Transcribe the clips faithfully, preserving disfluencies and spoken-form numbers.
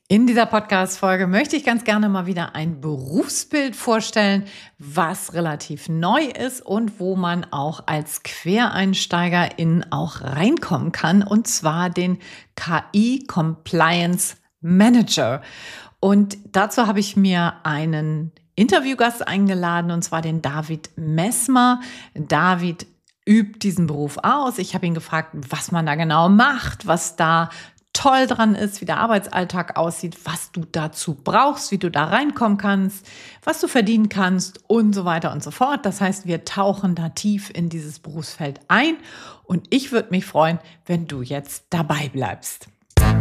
In dieser Podcast-Folge möchte ich ganz gerne mal wieder ein Berufsbild vorstellen, was relativ neu ist und wo man auch als Quereinsteigerin auch reinkommen kann, und zwar den K I Compliance Manager. Und dazu habe ich mir einen Interviewgast eingeladen, und zwar den David Messmer. David übt diesen Beruf aus. Ich habe ihn gefragt, was man da genau macht, was da toll dran ist, wie der Arbeitsalltag aussieht, was du dazu brauchst, wie du da reinkommen kannst, was du verdienen kannst und so weiter und so fort. Das heißt, wir tauchen da tief in dieses Berufsfeld ein, und ich würde mich freuen, wenn du jetzt dabei bleibst.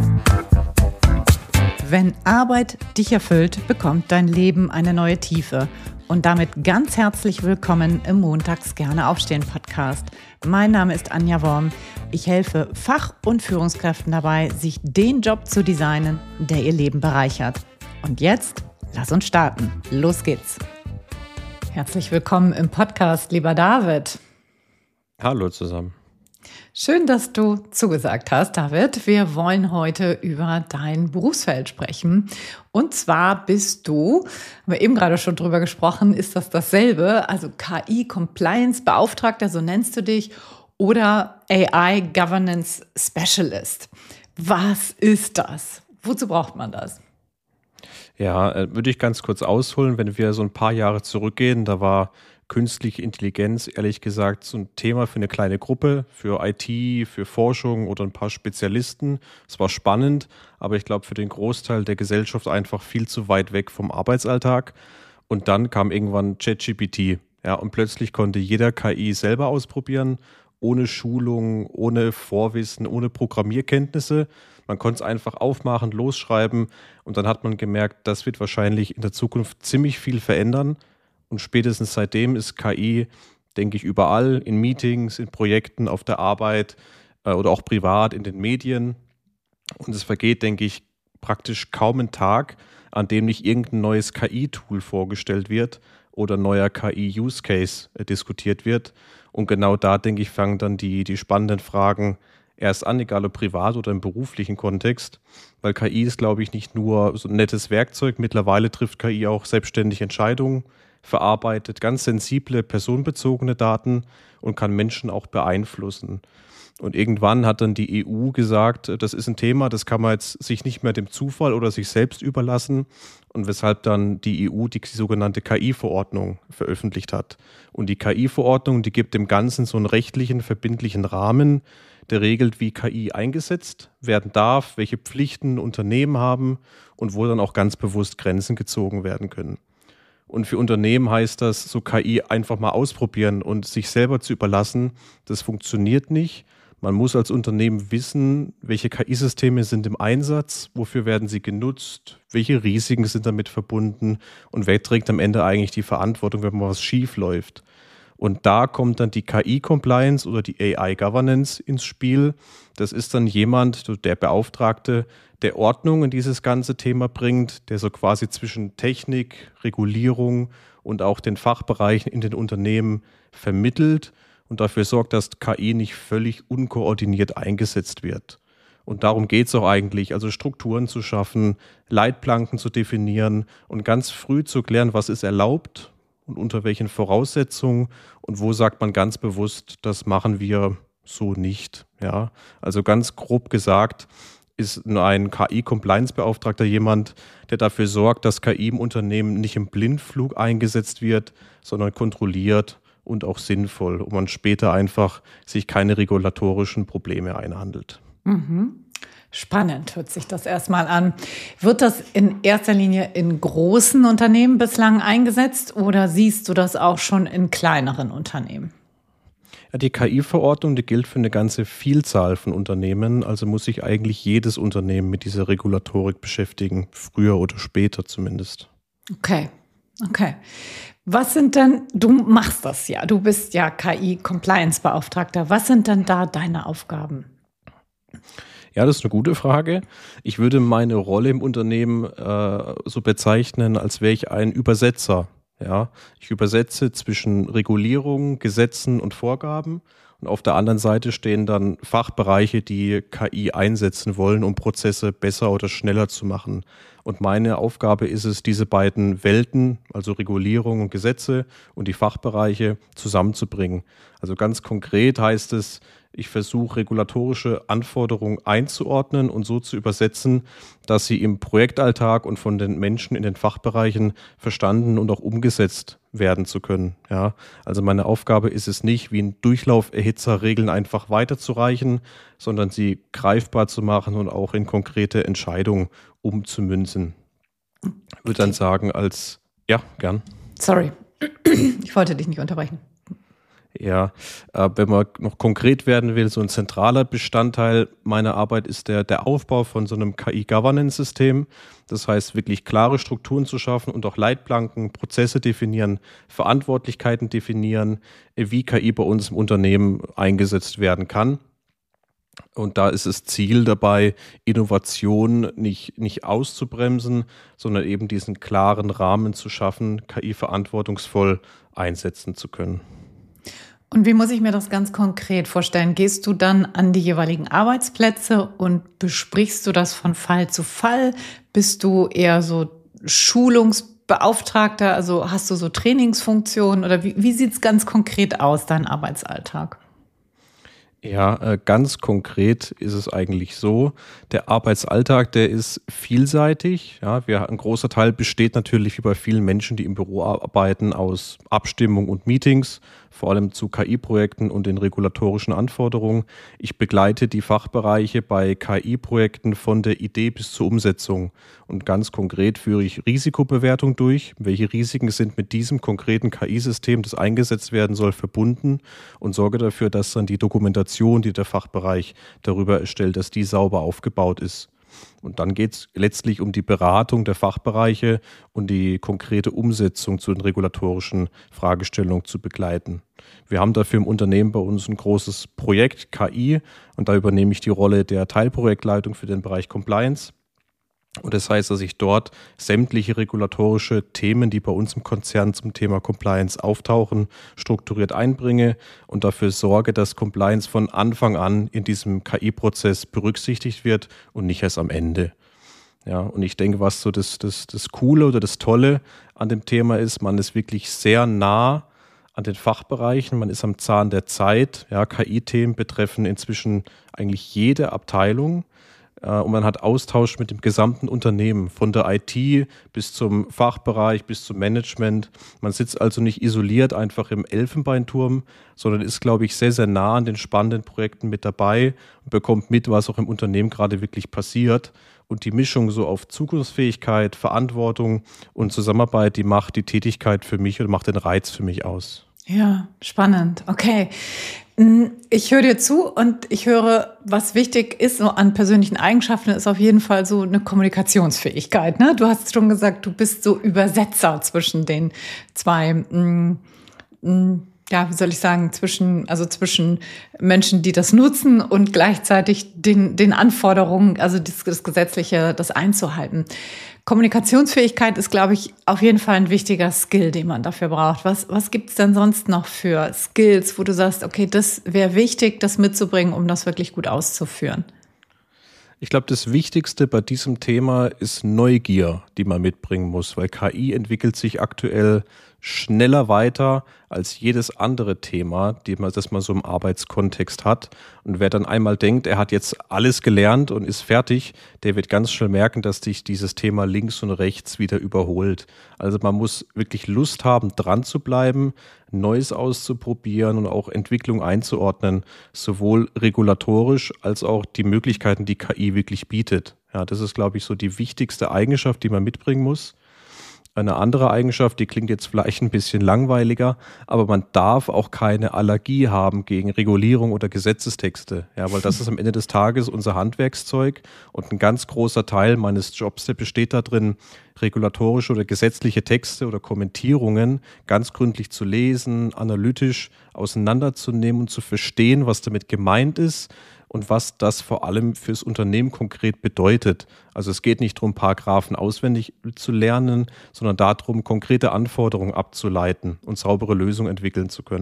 Wenn Arbeit dich erfüllt, bekommt dein Leben eine neue Tiefe. Und damit ganz herzlich willkommen im Montags gerne aufstehen Podcast. Mein Name ist Anja Worm. Ich helfe Fach- und Führungskräften dabei, sich den Job zu designen, der ihr Leben bereichert. Und jetzt, lass uns starten. Los geht's. Herzlich willkommen im Podcast, lieber David. Hallo zusammen. Schön, dass du zugesagt hast, David. Wir wollen heute über dein Berufsfeld sprechen. Und zwar bist du, haben wir eben gerade schon drüber gesprochen, ist das dasselbe, also K I-Compliance-Beauftragter, so nennst du dich, oder A I-Governance Specialist. Was ist das? Wozu braucht man das? Ja, äh, würde ich ganz kurz ausholen, wenn wir so ein paar Jahre zurückgehen, da war künstliche Intelligenz, ehrlich gesagt, so ein Thema für eine kleine Gruppe, für I T, für Forschung oder ein paar Spezialisten. Es war spannend, aber ich glaube für den Großteil der Gesellschaft einfach viel zu weit weg vom Arbeitsalltag. Und dann kam irgendwann ChatGPT. Ja, und plötzlich konnte jeder K I selber ausprobieren, ohne Schulung, ohne Vorwissen, ohne Programmierkenntnisse. Man konnte es einfach aufmachen, losschreiben, und dann hat man gemerkt, das wird wahrscheinlich in der Zukunft ziemlich viel verändern. Und spätestens seitdem ist K I, denke ich, überall, in Meetings, in Projekten, auf der Arbeit äh, oder auch privat, in den Medien. Und es vergeht, denke ich, praktisch kaum ein Tag, an dem nicht irgendein neues K I-Tool vorgestellt wird oder ein neuer K I-Use-Case äh, diskutiert wird. Und genau da, denke ich, fangen dann die, die spannenden Fragen erst an, egal ob privat oder im beruflichen Kontext. Weil K I ist, glaube ich, nicht nur so ein nettes Werkzeug. Mittlerweile trifft K I auch selbstständig Entscheidungen, verarbeitet ganz sensible, personenbezogene Daten und kann Menschen auch beeinflussen. Und irgendwann hat dann die E U gesagt, das ist ein Thema, das kann man jetzt sich nicht mehr dem Zufall oder sich selbst überlassen, und weshalb dann die E U die sogenannte K I-Verordnung veröffentlicht hat. Und die K I-Verordnung, die gibt dem Ganzen so einen rechtlichen, verbindlichen Rahmen, der regelt, wie K I eingesetzt werden darf, welche Pflichten Unternehmen haben und wo dann auch ganz bewusst Grenzen gezogen werden können. Und für Unternehmen heißt das, so K I einfach mal ausprobieren und sich selber zu überlassen, das funktioniert nicht. Man muss als Unternehmen wissen, welche K I-Systeme sind im Einsatz, wofür werden sie genutzt, welche Risiken sind damit verbunden und wer trägt am Ende eigentlich die Verantwortung, wenn mal was schief läuft. Und da kommt dann die K I-Compliance oder die A I-Governance ins Spiel. Das ist dann jemand, der Beauftragte, der Ordnung in dieses ganze Thema bringt, der so quasi zwischen Technik, Regulierung und auch den Fachbereichen in den Unternehmen vermittelt und dafür sorgt, dass K I nicht völlig unkoordiniert eingesetzt wird. Und darum geht es auch eigentlich, also Strukturen zu schaffen, Leitplanken zu definieren und ganz früh zu klären, was ist erlaubt und unter welchen Voraussetzungen und wo sagt man ganz bewusst, das machen wir so nicht. Ja, also ganz grob gesagt ist ein K I-Compliance-Beauftragter jemand, der dafür sorgt, dass K I im Unternehmen nicht im Blindflug eingesetzt wird, sondern kontrolliert und auch sinnvoll, und man später einfach sich keine regulatorischen Probleme einhandelt. Mhm. Spannend hört sich das erstmal an. Wird das in erster Linie in großen Unternehmen bislang eingesetzt oder siehst du das auch schon in kleineren Unternehmen? Ja, die K I-Verordnung, die gilt für eine ganze Vielzahl von Unternehmen, also muss sich eigentlich jedes Unternehmen mit dieser Regulatorik beschäftigen, früher oder später zumindest. Okay, okay. Was sind denn, du machst das ja, du bist ja K I-Compliance-Beauftragter. Was sind denn da deine Aufgaben? Ja, das ist eine gute Frage. Ich würde meine Rolle im Unternehmen äh, so bezeichnen, als wäre ich ein Übersetzer. Ja, ich übersetze zwischen Regulierung, Gesetzen und Vorgaben Und auf der anderen Seite stehen dann Fachbereiche, die K I einsetzen wollen, um Prozesse besser oder schneller zu machen. Und meine Aufgabe ist es, diese beiden Welten, also Regulierung und Gesetze und die Fachbereiche zusammenzubringen. Also ganz konkret heißt es, ich versuche regulatorische Anforderungen einzuordnen und so zu übersetzen, dass sie im Projektalltag und von den Menschen in den Fachbereichen verstanden und auch umgesetzt werden zu können. Ja, also meine Aufgabe ist es nicht, wie ein Durchlauferhitzer Regeln einfach weiterzureichen, sondern sie greifbar zu machen und auch in konkrete Entscheidungen umzumünzen. Ich würde dann sagen, als, ja, gern. Sorry, ich wollte dich nicht unterbrechen. Ja, äh, wenn man noch konkret werden will, so ein zentraler Bestandteil meiner Arbeit ist der, der Aufbau von so einem K I-Governance-System. Das heißt, wirklich klare Strukturen zu schaffen und auch Leitplanken, Prozesse definieren, Verantwortlichkeiten definieren, wie K I bei uns im Unternehmen eingesetzt werden kann. Und da ist das Ziel dabei, Innovation nicht, nicht auszubremsen, sondern eben diesen klaren Rahmen zu schaffen, K I verantwortungsvoll einsetzen zu können. Und wie muss ich mir das ganz konkret vorstellen? Gehst du dann an die jeweiligen Arbeitsplätze und besprichst du das von Fall zu Fall? Bist du eher so Schulungsbeauftragter? Also hast du so Trainingsfunktionen? Oder wie, wie sieht es ganz konkret aus, dein Arbeitsalltag? Ja, äh, ganz konkret ist es eigentlich so, der Arbeitsalltag, der ist vielseitig. Ja, wir, ein großer Teil besteht natürlich wie bei vielen Menschen, die im Büro arbeiten, aus Abstimmung und Meetings, vor allem zu K I-Projekten und den regulatorischen Anforderungen. Ich begleite die Fachbereiche bei K I-Projekten von der Idee bis zur Umsetzung. Und ganz konkret führe ich Risikobewertung durch. Welche Risiken sind mit diesem konkreten K I-System, das eingesetzt werden soll, verbunden und sorge dafür, dass dann die Dokumentation, die der Fachbereich darüber erstellt, dass die sauber aufgebaut ist. Und dann geht es letztlich um die Beratung der Fachbereiche und die konkrete Umsetzung zu den regulatorischen Fragestellungen zu begleiten. Wir haben dafür im Unternehmen bei uns ein großes Projekt K I und da übernehme ich die Rolle der Teilprojektleitung für den Bereich Compliance. Und das heißt, dass ich dort sämtliche regulatorische Themen, die bei uns im Konzern zum Thema Compliance auftauchen, strukturiert einbringe und dafür sorge, dass Compliance von Anfang an in diesem K I-Prozess berücksichtigt wird und nicht erst am Ende. Ja, und ich denke, was so das, das, das Coole oder das Tolle an dem Thema ist, man ist wirklich sehr nah an den Fachbereichen, man ist am Zahn der Zeit. Ja, K I-Themen betreffen inzwischen eigentlich jede Abteilung. Und man hat Austausch mit dem gesamten Unternehmen, von der I T bis zum Fachbereich, bis zum Management. Man sitzt also nicht isoliert einfach im Elfenbeinturm, sondern ist, glaube ich, sehr, sehr nah an den spannenden Projekten mit dabei und bekommt mit, was auch im Unternehmen gerade wirklich passiert. Und die Mischung so auf Zukunftsfähigkeit, Verantwortung und Zusammenarbeit, die macht die Tätigkeit für mich und macht den Reiz für mich aus. Ja, spannend. Okay. Ich höre dir zu und ich höre, was wichtig ist so an persönlichen Eigenschaften, ist auf jeden Fall so eine Kommunikationsfähigkeit. Ne? Du hast schon gesagt, du bist so Übersetzer zwischen den zwei, mh, mh, ja, wie soll ich sagen, zwischen, also zwischen Menschen, die das nutzen und gleichzeitig den, den Anforderungen, also das, das Gesetzliche, das einzuhalten. Kommunikationsfähigkeit ist, glaube ich, auf jeden Fall ein wichtiger Skill, den man dafür braucht. Was, was gibt es denn sonst noch für Skills, wo du sagst, okay, das wäre wichtig, das mitzubringen, um das wirklich gut auszuführen? Ich glaube, das Wichtigste bei diesem Thema ist Neugier, die man mitbringen muss, weil K I entwickelt sich aktuell schneller weiter als jedes andere Thema, das man so im Arbeitskontext hat. Und wer dann einmal denkt, er hat jetzt alles gelernt und ist fertig, der wird ganz schnell merken, dass sich dieses Thema links und rechts wieder überholt. Also man muss wirklich Lust haben, dran zu bleiben, Neues auszuprobieren und auch Entwicklung einzuordnen, sowohl regulatorisch als auch die Möglichkeiten, die K I wirklich bietet. Ja, das ist, glaube ich, so die wichtigste Eigenschaft, die man mitbringen muss. Eine andere Eigenschaft, die klingt jetzt vielleicht ein bisschen langweiliger, aber man darf auch keine Allergie haben gegen Regulierung oder Gesetzestexte. Ja, weil das ist am Ende des Tages unser Handwerkszeug und ein ganz großer Teil meines Jobs, der besteht darin, regulatorische oder gesetzliche Texte oder Kommentierungen ganz gründlich zu lesen, analytisch auseinanderzunehmen und zu verstehen, was damit gemeint ist und was das vor allem fürs Unternehmen konkret bedeutet. Also es geht nicht darum, Paragraphen auswendig zu lernen, sondern darum, konkrete Anforderungen abzuleiten und saubere Lösungen entwickeln zu können.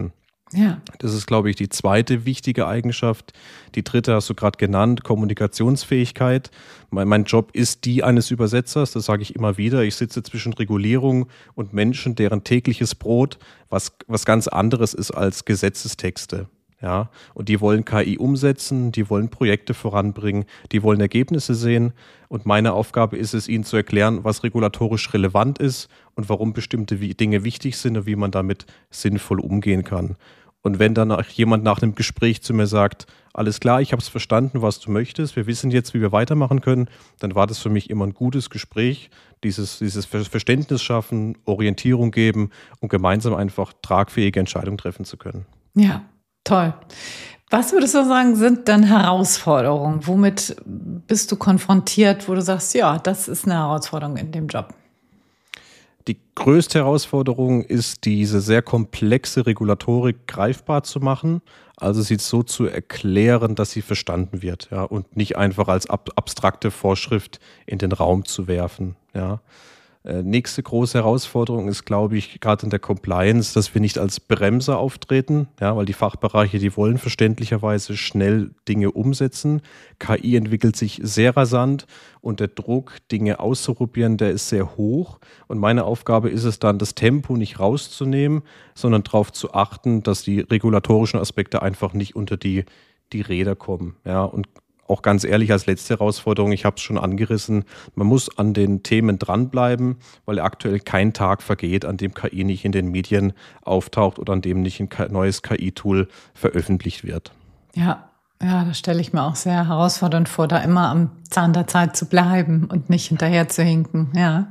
Ja. Das ist, glaube ich, die zweite wichtige Eigenschaft. Die dritte hast du gerade genannt, Kommunikationsfähigkeit. Mein, mein Job ist die eines Übersetzers, das sage ich immer wieder. Ich sitze zwischen Regulierung und Menschen, deren tägliches Brot was, was ganz anderes ist als Gesetzestexte. Ja, und die wollen K I umsetzen, die wollen Projekte voranbringen, die wollen Ergebnisse sehen. Und meine Aufgabe ist es, ihnen zu erklären, was regulatorisch relevant ist und warum bestimmte Dinge wichtig sind und wie man damit sinnvoll umgehen kann. Und wenn dann jemand nach einem Gespräch zu mir sagt, alles klar, ich habe es verstanden, was du möchtest, wir wissen jetzt, wie wir weitermachen können, dann war das für mich immer ein gutes Gespräch, dieses, dieses Verständnis schaffen, Orientierung geben und gemeinsam einfach tragfähige Entscheidungen treffen zu können. Ja. Toll. Was würdest du sagen, sind denn Herausforderungen? Womit bist du konfrontiert, wo du sagst, ja, das ist eine Herausforderung in dem Job? Die größte Herausforderung ist, diese sehr komplexe Regulatorik greifbar zu machen, also sie so zu erklären, dass sie verstanden wird, ja, und nicht einfach als ab- abstrakte Vorschrift in den Raum zu werfen, ja. Äh, nächste große Herausforderung ist, glaube ich, gerade in der Compliance, dass wir nicht als Bremser auftreten, ja, weil die Fachbereiche, die wollen verständlicherweise schnell Dinge umsetzen. K I entwickelt sich sehr rasant und der Druck, Dinge auszuprobieren, der ist sehr hoch. Und meine Aufgabe ist es dann, das Tempo nicht rauszunehmen, sondern darauf zu achten, dass die regulatorischen Aspekte einfach nicht unter die, die Räder kommen, ja, und auch ganz ehrlich als letzte Herausforderung, ich habe es schon angerissen, man muss an den Themen dranbleiben, weil aktuell kein Tag vergeht, an dem K I nicht in den Medien auftaucht oder an dem nicht ein neues K I-Tool veröffentlicht wird. Ja, ja, das stelle ich mir auch sehr herausfordernd vor, da immer am Zahn der Zeit zu bleiben und nicht hinterher zu hinken, ja.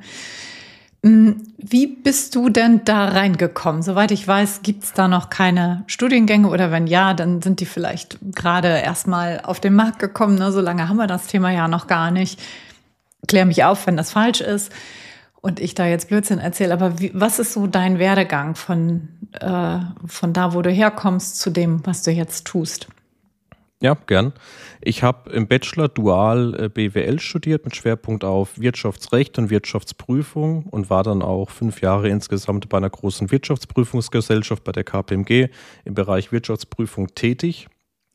Wie bist du denn da reingekommen? Soweit ich weiß, gibt es da noch keine Studiengänge oder wenn ja, dann sind die vielleicht gerade erst mal auf den Markt gekommen. Ne? So lange haben wir das Thema ja noch gar nicht. Klär mich auf, wenn das falsch ist und ich da jetzt Blödsinn erzähle. Aber wie, was ist so dein Werdegang von, äh, von da, wo du herkommst, zu dem, was du jetzt tust? Ja, gern. Ich habe im Bachelor dual äh, B W L studiert mit Schwerpunkt auf Wirtschaftsrecht und Wirtschaftsprüfung und war dann auch fünf Jahre insgesamt bei einer großen Wirtschaftsprüfungsgesellschaft, bei der K P M G, im Bereich Wirtschaftsprüfung tätig,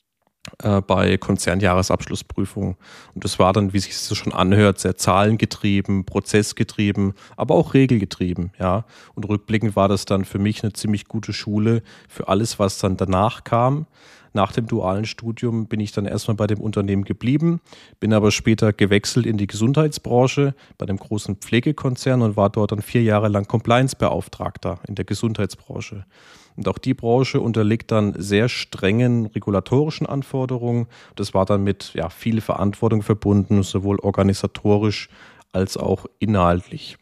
äh, bei Konzernjahresabschlussprüfung. Und das war dann, wie sich das schon anhört, sehr zahlengetrieben, prozessgetrieben, aber auch regelgetrieben. Ja. Und rückblickend war das dann für mich eine ziemlich gute Schule für alles, was dann danach kam. Nach dem dualen Studium bin ich dann erstmal bei dem Unternehmen geblieben, bin aber später gewechselt in die Gesundheitsbranche bei einem großen Pflegekonzern und war dort dann vier Jahre lang Compliance-Beauftragter in der Gesundheitsbranche. Und auch die Branche unterliegt dann sehr strengen regulatorischen Anforderungen. Das war dann mit ja, viel Verantwortung verbunden, sowohl organisatorisch als auch inhaltlich.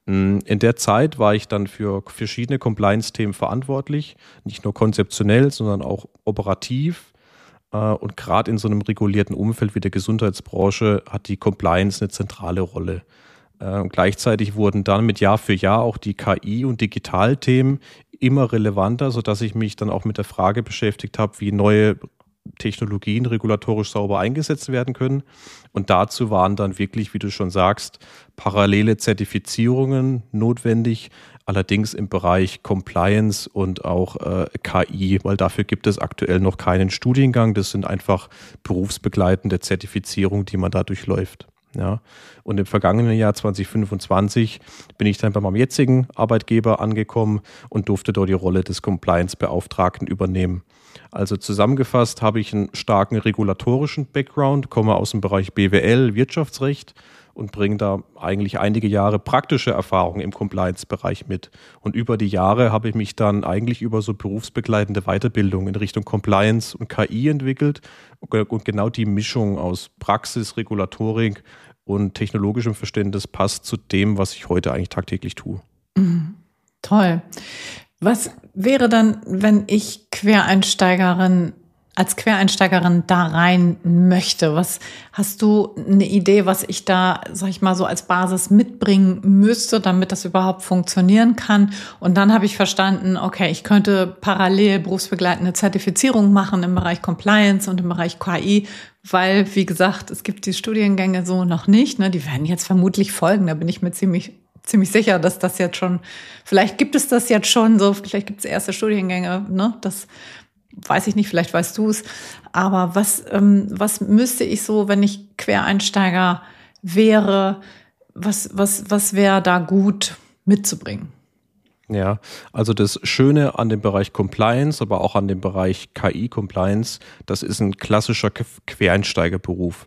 In der Zeit war ich dann für verschiedene Compliance-Themen verantwortlich, nicht nur konzeptionell, sondern auch operativ. Und gerade in so einem regulierten Umfeld wie der Gesundheitsbranche hat die Compliance eine zentrale Rolle. Und gleichzeitig wurden dann mit Jahr für Jahr auch die K I- und Digitalthemen immer relevanter, sodass ich mich dann auch mit der Frage beschäftigt habe, wie neue Technologien regulatorisch sauber eingesetzt werden können. Und dazu waren dann wirklich, wie du schon sagst, parallele Zertifizierungen notwendig, allerdings im Bereich Compliance und auch äh, K I, weil dafür gibt es aktuell noch keinen Studiengang. Das sind einfach berufsbegleitende Zertifizierungen, die man da durchläuft. Ja. Und im vergangenen Jahr zwanzig fünfundzwanzig bin ich dann bei meinem jetzigen Arbeitgeber angekommen und durfte dort die Rolle des Compliance-Beauftragten übernehmen. Also zusammengefasst habe ich einen starken regulatorischen Background, komme aus dem Bereich B W L, Wirtschaftsrecht und bringe da eigentlich einige Jahre praktische Erfahrung im Compliance-Bereich mit. Und über die Jahre habe ich mich dann eigentlich über so berufsbegleitende Weiterbildung in Richtung Compliance und K I entwickelt. Und genau die Mischung aus Praxis, Regulatorik und technologischem Verständnis passt zu dem, was ich heute eigentlich tagtäglich tue. Mhm. Toll. Was wäre dann, wenn ich Quereinsteigerin, als Quereinsteigerin da rein möchte? Was hast du eine Idee, was ich da, sag ich mal, so als Basis mitbringen müsste, damit das überhaupt funktionieren kann? Und dann habe ich verstanden, okay, ich könnte parallel berufsbegleitende Zertifizierung machen im Bereich Compliance und im Bereich K I, weil, wie gesagt, es gibt die Studiengänge so noch nicht. Ne? Die werden jetzt vermutlich folgen, da bin ich mir ziemlich ziemlich sicher, dass das jetzt schon, vielleicht gibt es das jetzt schon so, vielleicht gibt es erste Studiengänge, ne? Das weiß ich nicht, vielleicht weißt du es. Aber was, ähm, was müsste ich so, wenn ich Quereinsteiger wäre, was, was, was wäre da gut mitzubringen? Ja, also das Schöne an dem Bereich Compliance, aber auch an dem Bereich K I-Compliance, das ist ein klassischer Quereinsteigerberuf.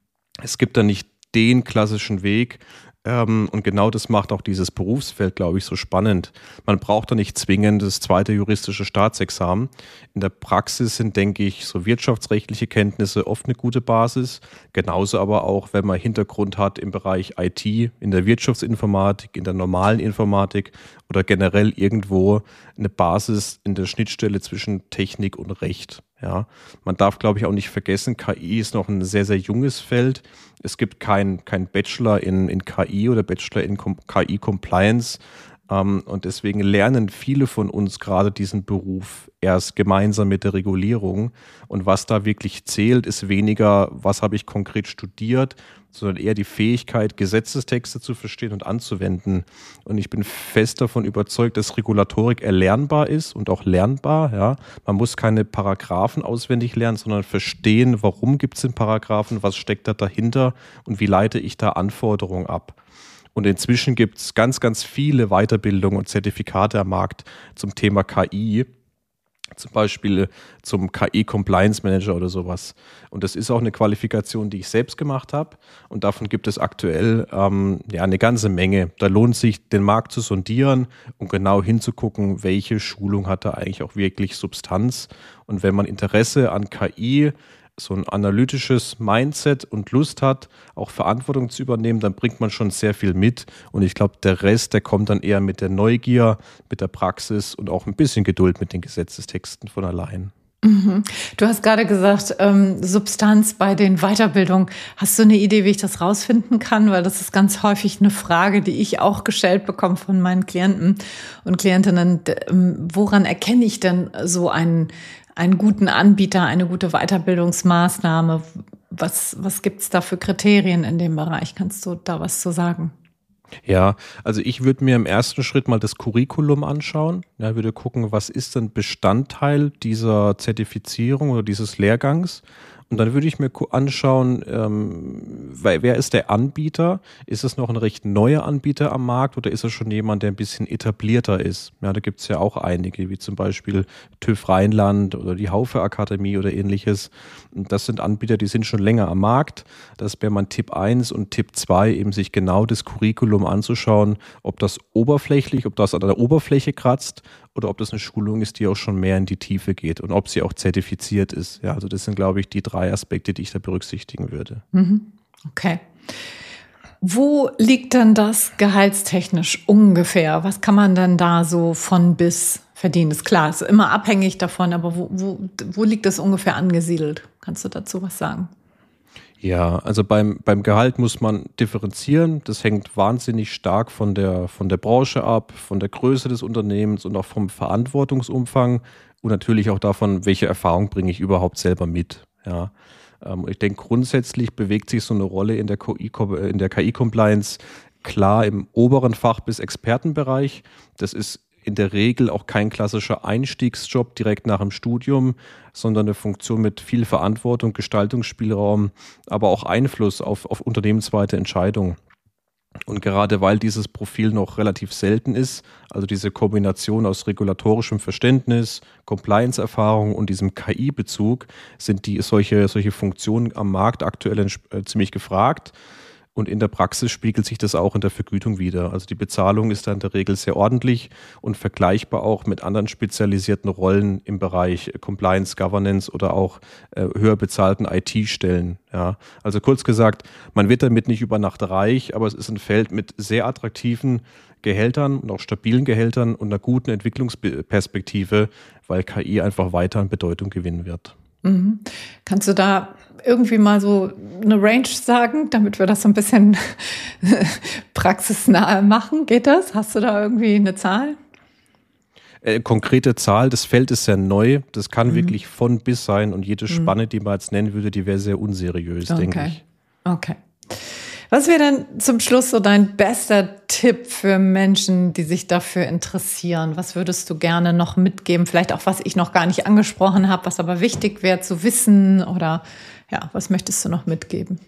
Es gibt da nicht den klassischen Weg, ähm, und genau das macht auch dieses Berufsfeld, glaube ich, so spannend. Man braucht da nicht zwingend das zweite juristische Staatsexamen. In der Praxis sind, denke ich, so wirtschaftsrechtliche Kenntnisse oft eine gute Basis. Genauso aber auch, wenn man Hintergrund hat im Bereich I T, in der Wirtschaftsinformatik, in der normalen Informatik oder generell irgendwo eine Basis in der Schnittstelle zwischen Technik und Recht. Ja, man darf, glaube ich, auch nicht vergessen, K I ist noch ein sehr, sehr junges Feld. Es gibt kein, kein Bachelor in, in K I oder Bachelor in K I-Compliance. Ähm, und deswegen lernen viele von uns gerade diesen Beruf erst gemeinsam mit der Regulierung. Und was da wirklich zählt, ist weniger, was habe ich konkret studiert, sondern eher die Fähigkeit, Gesetzestexte zu verstehen und anzuwenden. Und ich bin fest davon überzeugt, dass Regulatorik erlernbar ist und auch lernbar. Ja. Man muss keine Paragraphen auswendig lernen, sondern verstehen, warum gibt es den Paragraphen, was steckt da dahinter und wie leite ich da Anforderungen ab. Und inzwischen gibt es ganz, ganz viele Weiterbildungen und Zertifikate am Markt zum Thema K I. Zum Beispiel zum K I-Compliance Manager oder sowas. Und das ist auch eine Qualifikation, die ich selbst gemacht habe. Und davon gibt es aktuell ähm, ja, eine ganze Menge. Da lohnt sich, den Markt zu sondieren und genau hinzugucken, welche Schulung hat da eigentlich auch wirklich Substanz. Und wenn man Interesse an K I, so ein analytisches Mindset und Lust hat, auch Verantwortung zu übernehmen, dann bringt man schon sehr viel mit. Und ich glaube, der Rest, der kommt dann eher mit der Neugier, mit der Praxis und auch ein bisschen Geduld mit den Gesetzestexten von allein. Mhm. Du hast gerade gesagt, ähm, Substanz bei den Weiterbildungen. Hast du eine Idee, wie ich das rausfinden kann? Weil das ist ganz häufig eine Frage, die ich auch gestellt bekomme von meinen Klienten und Klientinnen. Ähm, woran erkenne ich denn so einen einen guten Anbieter, eine gute Weiterbildungsmaßnahme? Was, was gibt es da für Kriterien in dem Bereich? Kannst du da was zu sagen? Ja, also ich würde mir im ersten Schritt mal das Curriculum anschauen. Ja, würde gucken, was ist denn Bestandteil dieser Zertifizierung oder dieses Lehrgangs? Und dann würde ich mir anschauen, ähm, wer ist der Anbieter? Ist es noch ein recht neuer Anbieter am Markt oder ist es schon jemand, der ein bisschen etablierter ist? Ja, da gibt es ja auch einige, wie zum Beispiel TÜV Rheinland oder die Haufe Akademie oder ähnliches. Und das sind Anbieter, die sind schon länger am Markt. Das wäre mein Tipp eins und Tipp zwei, eben sich genau das Curriculum anzuschauen, ob das oberflächlich, ob das an der Oberfläche kratzt oder ob das eine Schulung ist, die auch schon mehr in die Tiefe geht und ob sie auch zertifiziert ist. Ja, also das sind, glaube ich, die drei Aspekte, die ich da berücksichtigen würde. Okay. Wo liegt denn das gehaltstechnisch ungefähr? Was kann man denn da so von bis verdienen? Ist klar, ist immer abhängig davon, aber wo, wo, wo liegt das ungefähr angesiedelt? Kannst du dazu was sagen? Ja, also beim, beim Gehalt muss man differenzieren. Das hängt wahnsinnig stark von der, von der Branche ab, von der Größe des Unternehmens und auch vom Verantwortungsumfang und natürlich auch davon, welche Erfahrung bringe ich überhaupt selber mit. Ja, ähm, ich denke, grundsätzlich bewegt sich so eine Rolle in der K I, in der K I-Compliance klar im oberen Fach- bis Expertenbereich. Das ist in der Regel auch kein klassischer Einstiegsjob direkt nach dem Studium, sondern eine Funktion mit viel Verantwortung, Gestaltungsspielraum, aber auch Einfluss auf, auf unternehmensweite Entscheidungen. Und gerade weil dieses Profil noch relativ selten ist, also diese Kombination aus regulatorischem Verständnis, Compliance-Erfahrung und diesem K I-Bezug, sind die solche, solche Funktionen am Markt aktuell äh, ziemlich gefragt. Und in der Praxis spiegelt sich das auch in der Vergütung wider. Also die Bezahlung ist da in der Regel sehr ordentlich und vergleichbar auch mit anderen spezialisierten Rollen im Bereich Compliance, Governance oder auch äh, höher bezahlten I T-Stellen. Ja. Also kurz gesagt, man wird damit nicht über Nacht reich, aber es ist ein Feld mit sehr attraktiven Gehältern und auch stabilen Gehältern und einer guten Entwicklungsperspektive, weil K I einfach weiter an Bedeutung gewinnen wird. Mhm. Kannst du da irgendwie mal so eine Range sagen, damit wir das so ein bisschen praxisnahe machen? Geht das? Hast du da irgendwie eine Zahl? Äh, konkrete Zahl, das Feld ist sehr neu, das kann mhm. wirklich von bis sein und jede Spanne, mhm. die man jetzt nennen würde, die wäre sehr unseriös, okay. denke ich. Okay. Was wäre dann zum Schluss so dein bester Tipp für Menschen, die sich dafür interessieren? Was würdest du gerne noch mitgeben? Vielleicht auch, was ich noch gar nicht angesprochen habe, was aber wichtig wäre zu wissen, oder ja, was möchtest du noch mitgeben?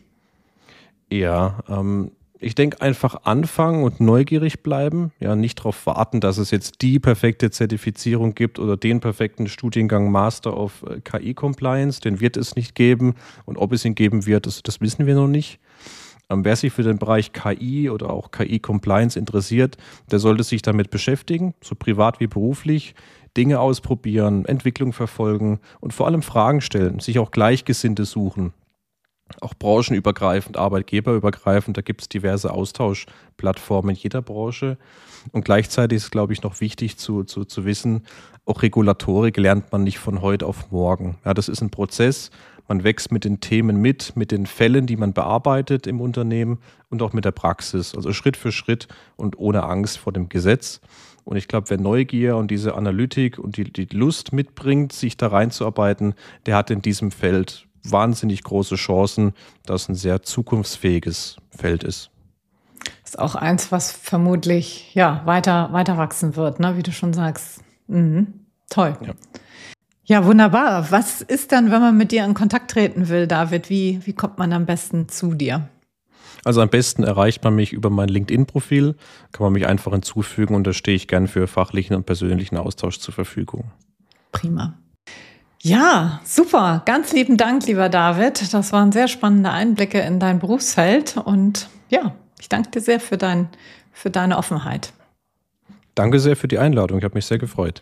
Ja, ähm, ich denke einfach anfangen und neugierig bleiben. Ja, nicht darauf warten, dass es jetzt die perfekte Zertifizierung gibt oder den perfekten Studiengang Master of K I-Compliance. Den wird es nicht geben. Und ob es ihn geben wird, das, das wissen wir noch nicht. Ähm, wer sich für den Bereich K I oder auch K I-Compliance interessiert, der sollte sich damit beschäftigen, so privat wie beruflich, Dinge ausprobieren, Entwicklung verfolgen und vor allem Fragen stellen, sich auch Gleichgesinnte suchen. Auch branchenübergreifend, arbeitgeberübergreifend, da gibt es diverse Austauschplattformen in jeder Branche. Und gleichzeitig ist, glaube ich, noch wichtig zu, zu, zu wissen, auch Regulatorik lernt man nicht von heute auf morgen. Ja, das ist ein Prozess, man wächst mit den Themen mit, mit den Fällen, die man bearbeitet im Unternehmen und auch mit der Praxis. Also Schritt für Schritt und ohne Angst vor dem Gesetz. Und ich glaube, wer Neugier und diese Analytik und die, die Lust mitbringt, sich da reinzuarbeiten, der hat in diesem Feld wahnsinnig große Chancen, dass es ein sehr zukunftsfähiges Feld ist. Das ist auch eins, was vermutlich ja, weiter, weiter wachsen wird, ne? Wie du schon sagst. Mhm. Toll. Ja. ja, wunderbar. Was ist dann, wenn man mit dir in Kontakt treten will, David? Wie, wie kommt man am besten zu dir? Also am besten erreicht man mich über mein LinkedIn-Profil, kann man mich einfach hinzufügen und da stehe ich gern für fachlichen und persönlichen Austausch zur Verfügung. Prima. Ja, super. Ganz lieben Dank, lieber David. Das waren sehr spannende Einblicke in dein Berufsfeld und ja, ich danke dir sehr für, dein, für deine Offenheit. Danke sehr für die Einladung. Ich habe mich sehr gefreut.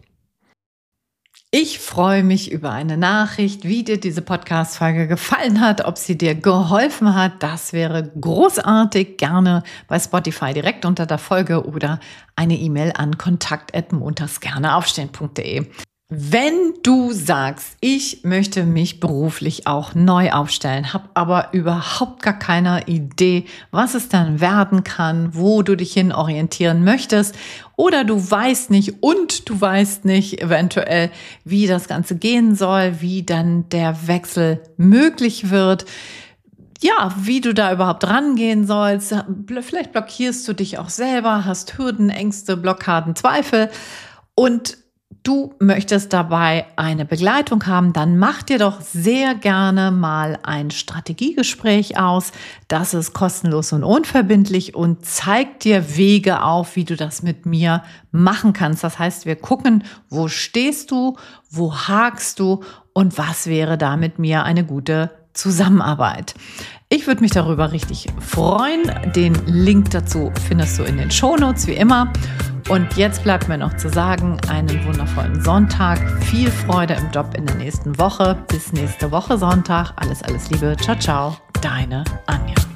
Ich freue mich über eine Nachricht, wie dir diese Podcast-Folge gefallen hat, ob sie dir geholfen hat. Das wäre großartig. Gerne bei Spotify direkt unter der Folge oder eine E-Mail an kontakt at montagsgerneaufstehen punkt de. Wenn du sagst, ich möchte mich beruflich auch neu aufstellen, habe aber überhaupt gar keine Idee, was es dann werden kann, wo du dich hin orientieren möchtest, oder du weißt nicht und du weißt nicht eventuell, wie das Ganze gehen soll, wie dann der Wechsel möglich wird, ja, wie du da überhaupt rangehen sollst, vielleicht blockierst du dich auch selber, hast Hürden, Ängste, Blockaden, Zweifel und du möchtest dabei eine Begleitung haben, dann mach dir doch sehr gerne mal ein Strategiegespräch aus. Das ist kostenlos und unverbindlich und zeigt dir Wege auf, wie du das mit mir machen kannst. Das heißt, wir gucken, wo stehst du, wo hakst du und was wäre da mit mir eine gute Zusammenarbeit. Ich würde mich darüber richtig freuen. Den Link dazu findest du in den Shownotes wie immer. Und jetzt bleibt mir noch zu sagen, einen wundervollen Sonntag, viel Freude im Job in der nächsten Woche. Bis nächste Woche Sonntag. Alles, alles Liebe. Ciao, ciao. Deine Anja.